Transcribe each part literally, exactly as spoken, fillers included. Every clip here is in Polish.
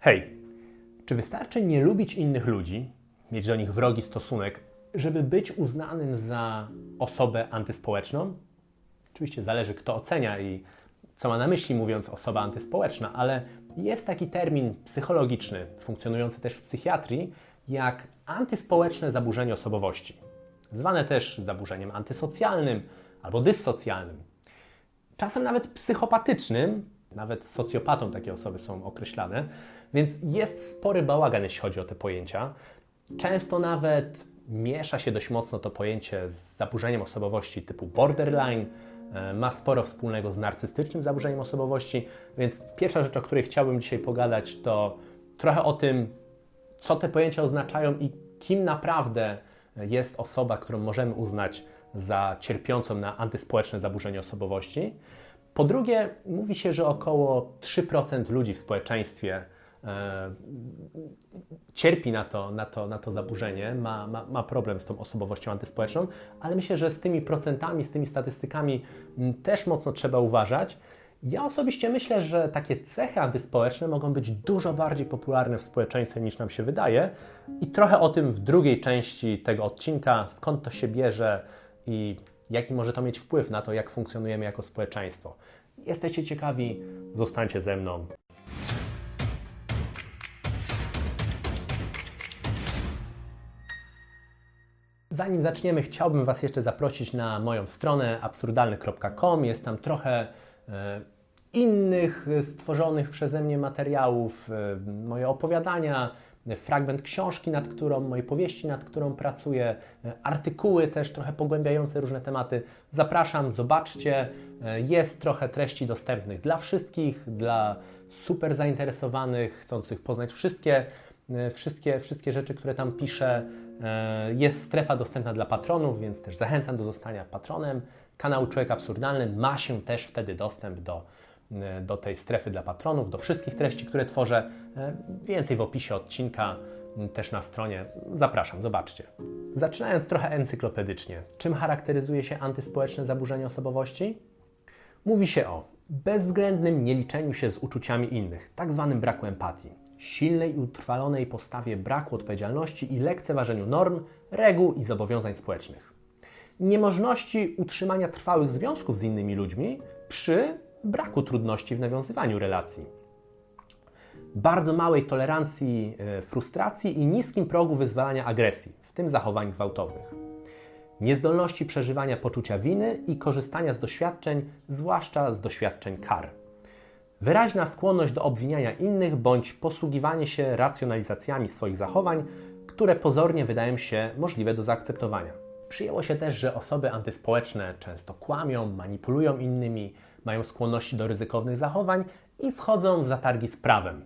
Hej, czy wystarczy nie lubić innych ludzi, mieć do nich wrogi stosunek, żeby być uznanym za osobę antyspołeczną? Oczywiście zależy, kto ocenia i co ma na myśli, mówiąc osoba antyspołeczna, ale jest taki termin psychologiczny, funkcjonujący też w psychiatrii, jak antyspołeczne zaburzenie osobowości, zwane też zaburzeniem antysocjalnym albo dyssocjalnym. Czasem nawet psychopatycznym, nawet socjopatą takie osoby są określane, więc jest spory bałagan, jeśli chodzi o te pojęcia. Często nawet miesza się dość mocno to pojęcie z zaburzeniem osobowości typu borderline, ma sporo wspólnego z narcystycznym zaburzeniem osobowości, więc pierwsza rzecz, o której chciałbym dzisiaj pogadać, to trochę o tym, co te pojęcia oznaczają i kim naprawdę jest osoba, którą możemy uznać za cierpiącą na antyspołeczne zaburzenie osobowości. Po drugie, mówi się, że około trzy procent ludzi w społeczeństwie e, cierpi na to, na to, na to zaburzenie, ma, ma, ma problem z tą osobowością antyspołeczną, ale myślę, że z tymi procentami, z tymi statystykami m, też mocno trzeba uważać. Ja osobiście myślę, że takie cechy antyspołeczne mogą być dużo bardziej popularne w społeczeństwie niż nam się wydaje i trochę o tym w drugiej części tego odcinka, skąd to się bierze i jaki może to mieć wpływ na to, jak funkcjonujemy jako społeczeństwo. Jesteście ciekawi? Zostańcie ze mną. Zanim zaczniemy, chciałbym Was jeszcze zaprosić na moją stronę absurdalny kropka com. Jest tam trochę e, innych stworzonych przeze mnie materiałów, e, moje opowiadania, fragment książki, nad którą, mojej powieści, nad którą pracuję, artykuły też trochę pogłębiające różne tematy. Zapraszam, zobaczcie. Jest trochę treści dostępnych dla wszystkich, dla super zainteresowanych, chcących poznać wszystkie, wszystkie, wszystkie rzeczy, które tam piszę. Jest strefa dostępna dla patronów, więc też zachęcam do zostania patronem kanału Człowiek Absurdalny. Ma się też wtedy dostęp do do tej strefy dla patronów, do wszystkich treści, które tworzę. Więcej w opisie odcinka, też na stronie. Zapraszam, zobaczcie. Zaczynając trochę encyklopedycznie. Czym charakteryzuje się antyspołeczne zaburzenie osobowości? Mówi się o bezwzględnym nieliczeniu się z uczuciami innych, tak zwanym braku empatii, silnej i utrwalonej postawie braku odpowiedzialności i lekceważeniu norm, reguł i zobowiązań społecznych, niemożności utrzymania trwałych związków z innymi ludźmi przy braku trudności w nawiązywaniu relacji, bardzo małej tolerancji frustracji i niskim progu wyzwalania agresji, w tym zachowań gwałtownych, niezdolności przeżywania poczucia winy i korzystania z doświadczeń, zwłaszcza z doświadczeń kar, wyraźna skłonność do obwiniania innych bądź posługiwanie się racjonalizacjami swoich zachowań, które pozornie wydają się możliwe do zaakceptowania. Przyjęło się też, że osoby antyspołeczne często kłamią, manipulują innymi, mają skłonności do ryzykownych zachowań i wchodzą w zatargi z prawem.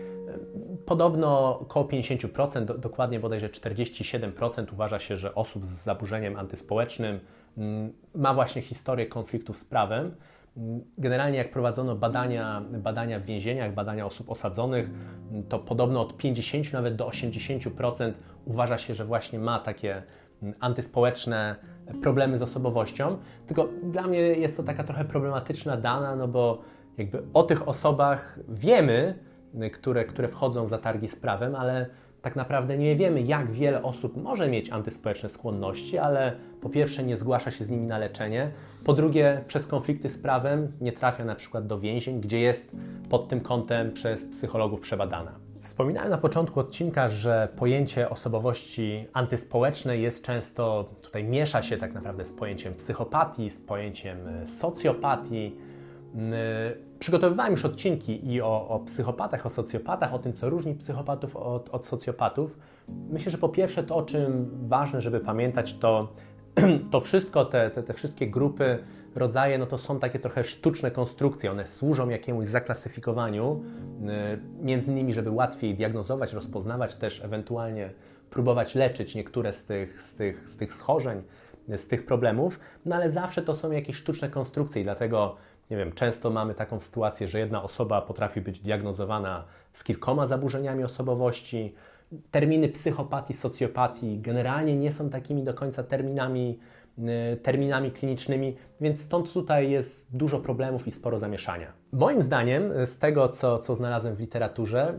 Podobno około pięćdziesiąt procent, dokładnie bodajże czterdzieści siedem procent uważa się, że osób z zaburzeniem antyspołecznym ma właśnie historię konfliktów z prawem. Generalnie jak prowadzono badania, badania w więzieniach, badania osób osadzonych, to podobno od pięćdziesiąt nawet do osiemdziesiąt procent uważa się, że właśnie ma takie antyspołeczne problemy z osobowością. Tylko dla mnie jest to taka trochę problematyczna dana, no bo jakby o tych osobach wiemy, które, które wchodzą w zatargi z prawem, ale tak naprawdę nie wiemy, jak wiele osób może mieć antyspołeczne skłonności, ale po pierwsze nie zgłasza się z nimi na leczenie, po drugie przez konflikty z prawem nie trafia na przykład do więzień, gdzie jest pod tym kątem przez psychologów przebadana. Wspominałem na początku odcinka, że pojęcie osobowości antyspołecznej jest często, tutaj miesza się tak naprawdę z pojęciem psychopatii, z pojęciem socjopatii. Przygotowywałem już odcinki i o, o psychopatach, o socjopatach, o tym, co różni psychopatów od, od socjopatów. Myślę, że po pierwsze to, o czym ważne, żeby pamiętać, to to wszystko, te, te, te wszystkie grupy, rodzaje, no to są takie trochę sztuczne konstrukcje. One służą jakiemuś zaklasyfikowaniu, między innymi, żeby łatwiej diagnozować, rozpoznawać, też ewentualnie próbować leczyć niektóre z tych, z tych, z tych schorzeń, z tych problemów, no ale zawsze to są jakieś sztuczne konstrukcje i dlatego, nie wiem, często mamy taką sytuację, że jedna osoba potrafi być diagnozowana z kilkoma zaburzeniami osobowości. Terminy psychopatii, socjopatii generalnie nie są takimi do końca terminami, terminami klinicznymi, więc stąd tutaj jest dużo problemów i sporo zamieszania. Moim zdaniem, z tego co, co znalazłem w literaturze,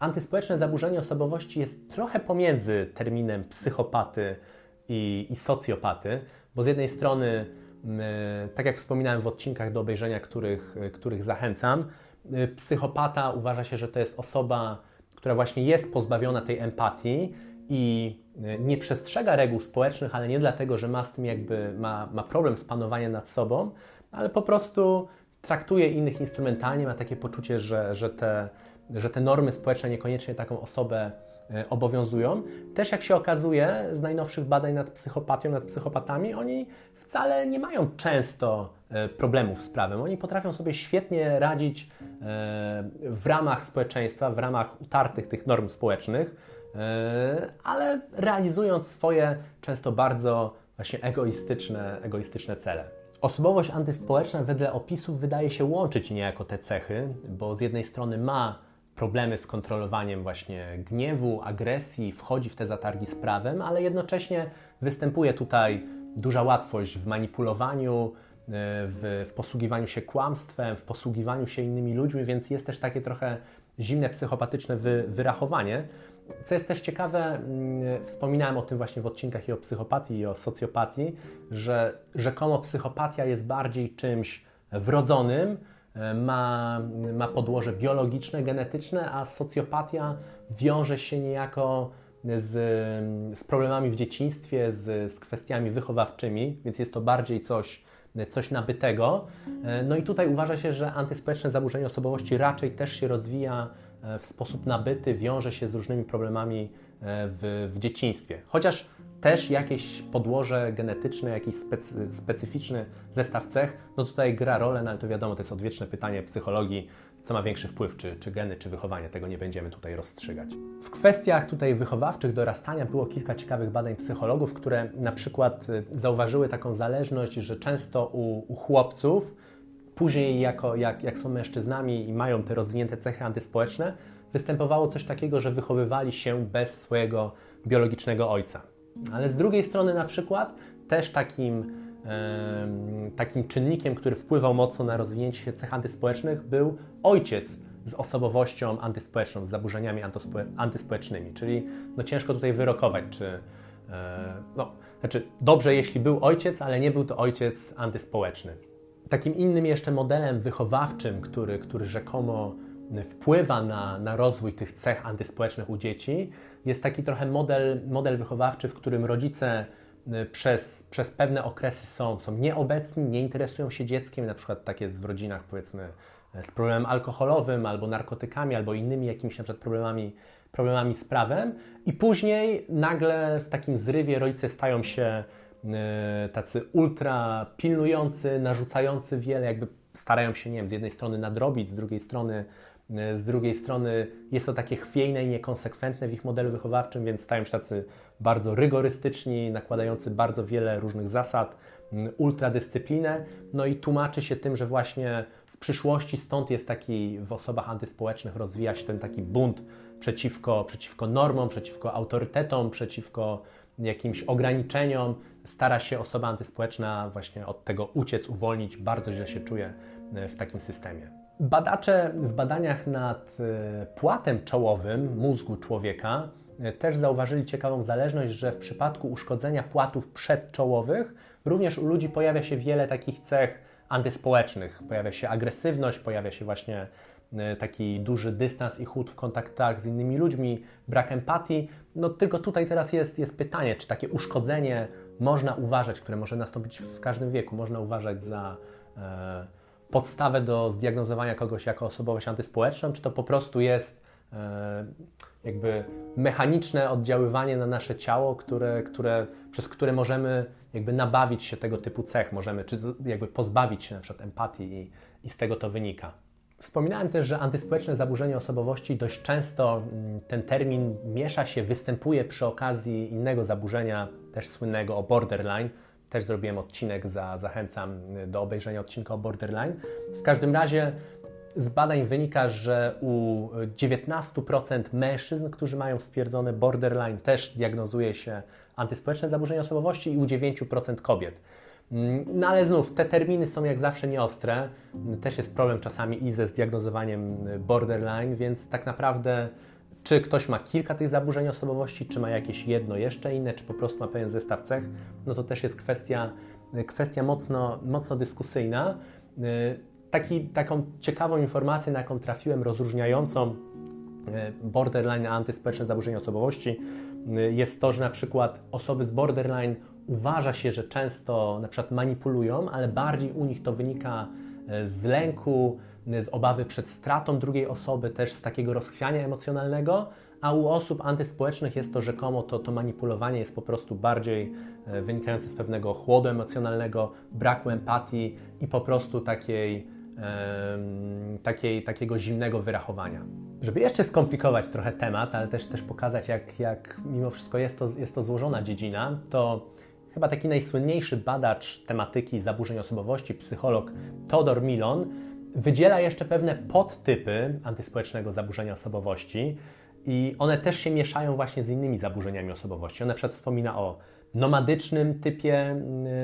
Antyspołeczne zaburzenie osobowości jest trochę pomiędzy terminem psychopaty i, i socjopaty, bo z jednej strony, tak jak wspominałem w odcinkach do obejrzenia, których, których zachęcam, psychopata uważa się, że to jest osoba, która właśnie jest pozbawiona tej empatii i nie przestrzega reguł społecznych, ale nie dlatego, że ma z tym jakby, ma, ma problem z panowaniem nad sobą, ale po prostu traktuje innych instrumentalnie, ma takie poczucie, że, że, te, że te normy społeczne niekoniecznie taką osobę obowiązują. Też jak się okazuje z najnowszych badań nad psychopatią, nad psychopatami, oni wcale nie mają często problemów z prawem. Oni potrafią sobie świetnie radzić w ramach społeczeństwa, w ramach utartych tych norm społecznych, ale realizując swoje często bardzo właśnie egoistyczne, egoistyczne cele. Osobowość antyspołeczna wedle opisów wydaje się łączyć niejako te cechy, bo z jednej strony ma problemy z kontrolowaniem właśnie gniewu, agresji, wchodzi w te zatargi z prawem, ale jednocześnie występuje tutaj duża łatwość w manipulowaniu, w, w posługiwaniu się kłamstwem, w posługiwaniu się innymi ludźmi, więc jest też takie trochę zimne, psychopatyczne wy, wyrachowanie. Co jest też ciekawe, wspominałem o tym właśnie w odcinkach i o psychopatii, i o socjopatii, że rzekomo psychopatia jest bardziej czymś wrodzonym, ma, ma podłoże biologiczne, genetyczne, a socjopatia wiąże się niejako z, z problemami w dzieciństwie, z, z kwestiami wychowawczymi, więc jest to bardziej coś, coś nabytego. No i tutaj uważa się, że antyspołeczne zaburzenie osobowości raczej też się rozwija w sposób nabyty, wiąże się z różnymi problemami w, w dzieciństwie. Chociaż też jakieś podłoże genetyczne, jakiś specy, specyficzny zestaw cech, no tutaj gra rolę, no ale to wiadomo, to jest odwieczne pytanie psychologii, co ma większy wpływ, czy, czy geny, czy wychowanie, tego nie będziemy tutaj rozstrzygać. W kwestiach tutaj wychowawczych, dorastania było kilka ciekawych badań psychologów, które na przykład zauważyły taką zależność, że często u, u chłopców, później jako, jak, jak są mężczyznami i mają te rozwinięte cechy antyspołeczne, występowało coś takiego, że wychowywali się bez swojego biologicznego ojca. Ale z drugiej strony na przykład też takim, e, takim czynnikiem, który wpływał mocno na rozwinięcie się cech antyspołecznych, był ojciec z osobowością antyspołeczną, z zaburzeniami antyspołecznymi. Czyli no, ciężko tutaj wyrokować, czy e, no, znaczy dobrze, jeśli był ojciec, ale nie był to ojciec antyspołeczny. Takim innym jeszcze modelem wychowawczym, który, który rzekomo wpływa na, na rozwój tych cech antyspołecznych u dzieci, jest taki trochę model, model wychowawczy, w którym rodzice przez, przez pewne okresy są, są nieobecni, nie interesują się dzieckiem, na przykład tak jest w rodzinach powiedzmy z problemem alkoholowym, albo narkotykami, albo innymi jakimiś na przykład problemami, problemami z prawem i później nagle w takim zrywie rodzice stają się tacy ultra pilnujący, narzucający wiele, jakby starają się, nie wiem, z jednej strony nadrobić, z drugiej strony z drugiej strony jest to takie chwiejne i niekonsekwentne w ich modelu wychowawczym, więc stają się tacy bardzo rygorystyczni, nakładający bardzo wiele różnych zasad, ultradyscyplinę, no i tłumaczy się tym, że właśnie w przyszłości stąd jest taki, w osobach antyspołecznych rozwija się ten taki bunt przeciwko, przeciwko normom, przeciwko autorytetom, przeciwko jakimś ograniczeniom, stara się osoba antyspołeczna właśnie od tego uciec, uwolnić, bardzo źle się czuje w takim systemie. Badacze w badaniach nad płatem czołowym mózgu człowieka też zauważyli ciekawą zależność, że w przypadku uszkodzenia płatów przedczołowych również u ludzi pojawia się wiele takich cech antyspołecznych. Pojawia się agresywność, pojawia się właśnie taki duży dystans i chłód w kontaktach z innymi ludźmi, brak empatii. No tylko tutaj teraz jest, jest pytanie, czy takie uszkodzenie można uważać, które może nastąpić w każdym wieku, można uważać za e, podstawę do zdiagnozowania kogoś jako osobowość antyspołeczną, czy to po prostu jest e, jakby mechaniczne oddziaływanie na nasze ciało, które, które, przez które możemy jakby nabawić się tego typu cech, możemy czy jakby pozbawić się na przykład empatii i, i z tego to wynika. Wspominałem też, że antyspołeczne zaburzenie osobowości dość często ten termin miesza się, występuje przy okazji innego zaburzenia, też słynnego o borderline. Też zrobiłem odcinek, za, zachęcam do obejrzenia odcinka o borderline. W każdym razie z badań wynika, że u dziewiętnastu procent mężczyzn, którzy mają stwierdzone borderline, też diagnozuje się antyspołeczne zaburzenie osobowości i u dziewięciu procent kobiet. No ale znów, te terminy są jak zawsze nieostre. Też jest problem czasami i ze zdiagnozowaniem borderline, więc tak naprawdę Czy ktoś ma kilka tych zaburzeń osobowości, czy ma jakieś jedno jeszcze inne, czy po prostu ma pewien zestaw cech, no to też jest kwestia, kwestia mocno, mocno dyskusyjna. Taki, taką ciekawą informację, na jaką trafiłem, rozróżniającą borderline a antyspołeczne zaburzenia osobowości, jest to, że na przykład osoby z borderline uważa się, że często na przykład manipulują, ale bardziej u nich to wynika z lęku, z obawy przed stratą drugiej osoby, też z takiego rozchwiania emocjonalnego, a u osób antyspołecznych jest to rzekomo, to, to manipulowanie jest po prostu bardziej wynikające z pewnego chłodu emocjonalnego, braku empatii i po prostu takiej, um, takiej, takiego zimnego wyrachowania. Żeby jeszcze skomplikować trochę temat, ale też, też pokazać, jak, jak mimo wszystko jest to, jest to złożona dziedzina, to chyba taki najsłynniejszy badacz tematyki zaburzeń osobowości, psycholog Theodor Millon, wydziela jeszcze pewne podtypy antyspołecznego zaburzenia osobowości i one też się mieszają właśnie z innymi zaburzeniami osobowości. On na przykład wspomina o nomadycznym typie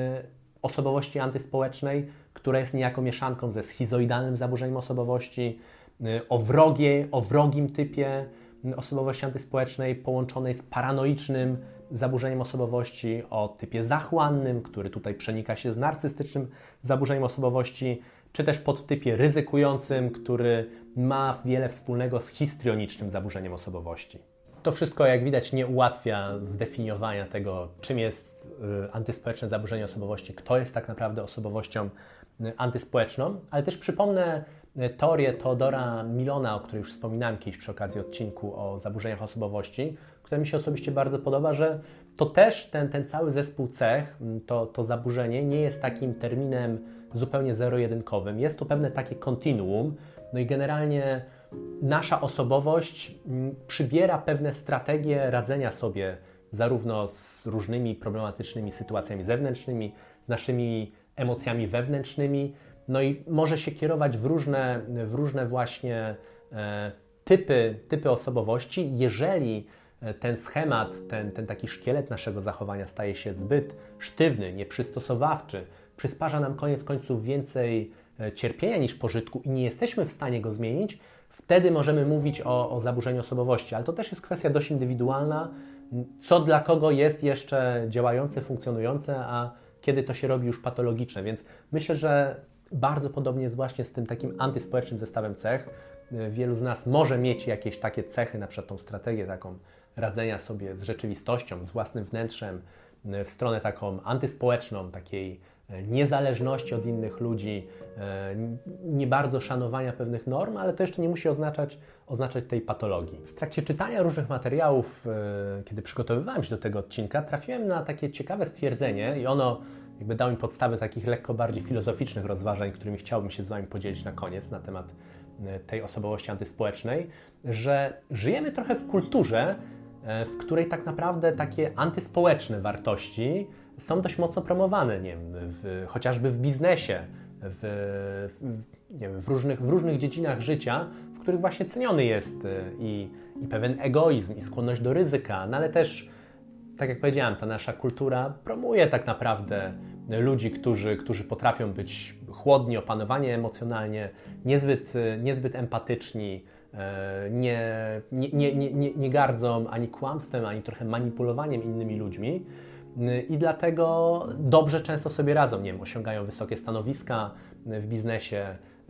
y, osobowości antyspołecznej, która jest niejako mieszanką ze schizoidalnym zaburzeniem osobowości, y, o, wrogie, o wrogim typie osobowości antyspołecznej połączonej z paranoicznym zaburzeniem osobowości, o typie zachłannym, który tutaj przenika się z narcystycznym zaburzeniem osobowości, czy też podtypie ryzykującym, który ma wiele wspólnego z histrionicznym zaburzeniem osobowości. To wszystko, jak widać, nie ułatwia zdefiniowania tego, czym jest antyspołeczne zaburzenie osobowości, kto jest tak naprawdę osobowością antyspołeczną, ale też przypomnę teorię Theodora Millona, o której już wspominałem kiedyś przy okazji odcinku o zaburzeniach osobowości, która mi się osobiście bardzo podoba, że to też ten, ten cały zespół cech, to, to zaburzenie nie jest takim terminem zupełnie zero-jedynkowym. Jest to pewne takie kontinuum, no i generalnie nasza osobowość przybiera pewne strategie radzenia sobie zarówno z różnymi problematycznymi sytuacjami zewnętrznymi, z naszymi emocjami wewnętrznymi, no i może się kierować w różne, w różne właśnie e, typy, typy osobowości. Jeżeli ten schemat, ten, ten taki szkielet naszego zachowania staje się zbyt sztywny, nieprzystosowawczy, przysparza nam koniec końców więcej cierpienia niż pożytku i nie jesteśmy w stanie go zmienić, wtedy możemy mówić o, o zaburzeniu osobowości, ale to też jest kwestia dość indywidualna, co dla kogo jest jeszcze działające, funkcjonujące, a kiedy to się robi już patologiczne, więc myślę, że bardzo podobnie jest właśnie z tym takim antyspołecznym zestawem cech. Wielu z nas może mieć jakieś takie cechy, na przykład tą strategię taką radzenia sobie z rzeczywistością, z własnym wnętrzem, w stronę taką antyspołeczną, takiej niezależności od innych ludzi, nie bardzo szanowania pewnych norm, ale to jeszcze nie musi oznaczać, oznaczać tej patologii. W trakcie czytania różnych materiałów, kiedy przygotowywałem się do tego odcinka, trafiłem na takie ciekawe stwierdzenie i ono jakby dało mi podstawy takich lekko bardziej filozoficznych rozważań, którymi chciałbym się z Wami podzielić na koniec na temat tej osobowości antyspołecznej, że żyjemy trochę w kulturze, w której tak naprawdę takie antyspołeczne wartości są dość mocno promowane, nie wiem, w, chociażby w biznesie, w, w, nie wiem, w, różnych, w różnych dziedzinach życia, w których właśnie ceniony jest i, i pewien egoizm, i skłonność do ryzyka, no ale też, tak jak powiedziałem, ta nasza kultura promuje tak naprawdę ludzi, którzy, którzy potrafią być chłodni, opanowani emocjonalnie, niezbyt, niezbyt empatyczni, nie, nie, nie, nie, nie gardzą ani kłamstwem, ani trochę manipulowaniem innymi ludźmi. I dlatego dobrze często sobie radzą, nie wiem, osiągają wysokie stanowiska w biznesie,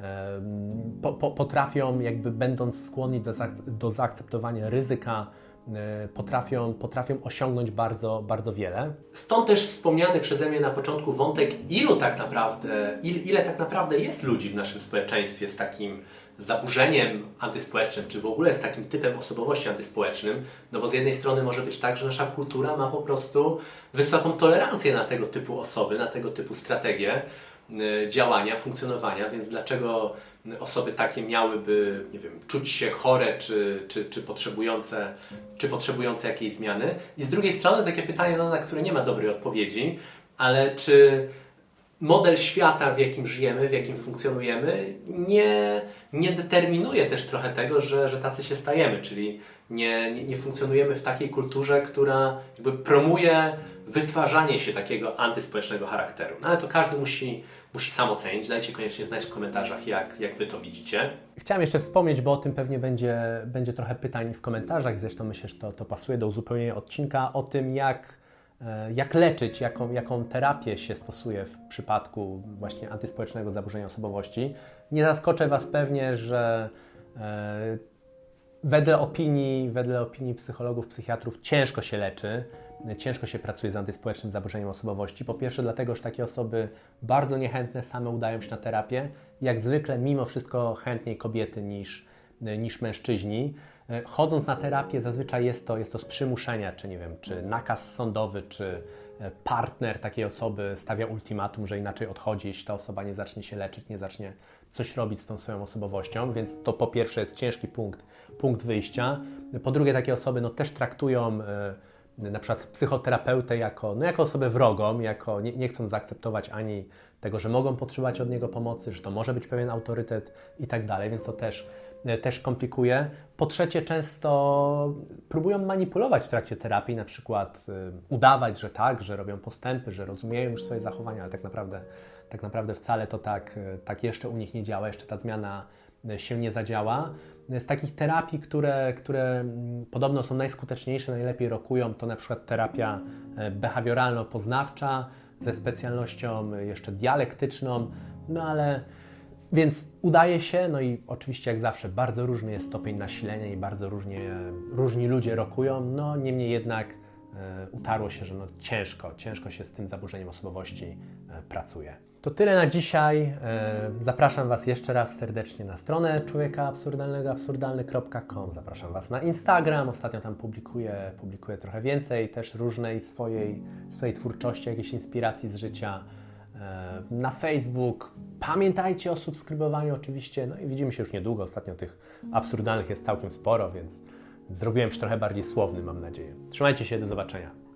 po, po, potrafią, jakby będąc skłonni do, do zaakceptowania ryzyka, potrafią, potrafią osiągnąć bardzo, bardzo wiele. Stąd też wspomniany przeze mnie na początku wątek, ilu tak naprawdę, il, ile tak naprawdę jest ludzi w naszym społeczeństwie z takim zaburzeniem antyspołecznym, czy w ogóle z takim typem osobowości antyspołecznym, no bo z jednej strony może być tak, że nasza kultura ma po prostu wysoką tolerancję na tego typu osoby, na tego typu strategie y, działania, funkcjonowania, więc dlaczego osoby takie miałyby, nie wiem, czuć się chore, czy, czy, czy, potrzebujące, czy potrzebujące jakiejś zmiany? I z drugiej strony takie pytanie, no, na które nie ma dobrej odpowiedzi, ale czy model świata, w jakim żyjemy, w jakim funkcjonujemy, nie, nie determinuje też trochę tego, że, że tacy się stajemy, czyli nie, nie, nie funkcjonujemy w takiej kulturze, która jakby promuje wytwarzanie się takiego antyspołecznego charakteru. No ale to każdy musi, musi sam ocenić. Dajcie koniecznie znać w komentarzach, jak, jak Wy to widzicie. Chciałem jeszcze wspomnieć, bo o tym pewnie będzie, będzie trochę pytań w komentarzach, zresztą myślę, że to, to pasuje do uzupełnienia odcinka, o tym jak, jak leczyć, jaką, jaką terapię się stosuje w przypadku właśnie antyspołecznego zaburzenia osobowości. Nie zaskoczę Was pewnie, że e, wedle opinii, wedle opinii psychologów, psychiatrów ciężko się leczy, ciężko się pracuje z antyspołecznym zaburzeniem osobowości. Po pierwsze dlatego, że takie osoby bardzo niechętne same udają się na terapię. Jak zwykle mimo wszystko chętniej kobiety niż, niż mężczyźni. Chodząc na terapię zazwyczaj jest to, jest to z przymuszenia, czy nie wiem, czy nakaz sądowy, czy partner takiej osoby stawia ultimatum, że inaczej odchodzi, jeśli ta osoba nie zacznie się leczyć, nie zacznie coś robić z tą swoją osobowością, więc to po pierwsze jest ciężki punkt, punkt wyjścia. Po drugie takie osoby no, też traktują y, na przykład psychoterapeutę jako, no, jako osobę wrogą, jako nie, nie chcąc zaakceptować ani tego, że mogą potrzebować od niego pomocy, że to może być pewien autorytet i tak dalej, więc to też też komplikuje. Po trzecie, często próbują manipulować w trakcie terapii, na przykład y, udawać, że tak, że robią postępy, że rozumieją już swoje zachowania, ale tak naprawdę, tak naprawdę wcale to tak, y, tak jeszcze u nich nie działa, jeszcze ta zmiana y, się nie zadziała. Z takich terapii, które, które y, podobno są najskuteczniejsze, najlepiej rokują, to na przykład terapia y, behawioralno-poznawcza ze specjalnością y, jeszcze dialektyczną, no ale więc udaje się, no i oczywiście jak zawsze bardzo różny jest stopień nasilenia i bardzo różnie, różni ludzie rokują, no niemniej jednak e, utarło się, że no ciężko, ciężko się z tym zaburzeniem osobowości e, pracuje. To tyle na dzisiaj. E, zapraszam Was jeszcze raz serdecznie na stronę człowieka absurdalnego absurdalny kropka com. Zapraszam Was na Instagram, ostatnio tam publikuję, publikuję trochę więcej, też różnej swojej, swojej twórczości, jakiejś inspiracji z życia. Na Facebook. Pamiętajcie o subskrybowaniu oczywiście, no i widzimy się już niedługo. Ostatnio tych absurdalnych jest całkiem sporo, więc zrobiłem już trochę bardziej słowny, mam nadzieję. Trzymajcie się, do zobaczenia.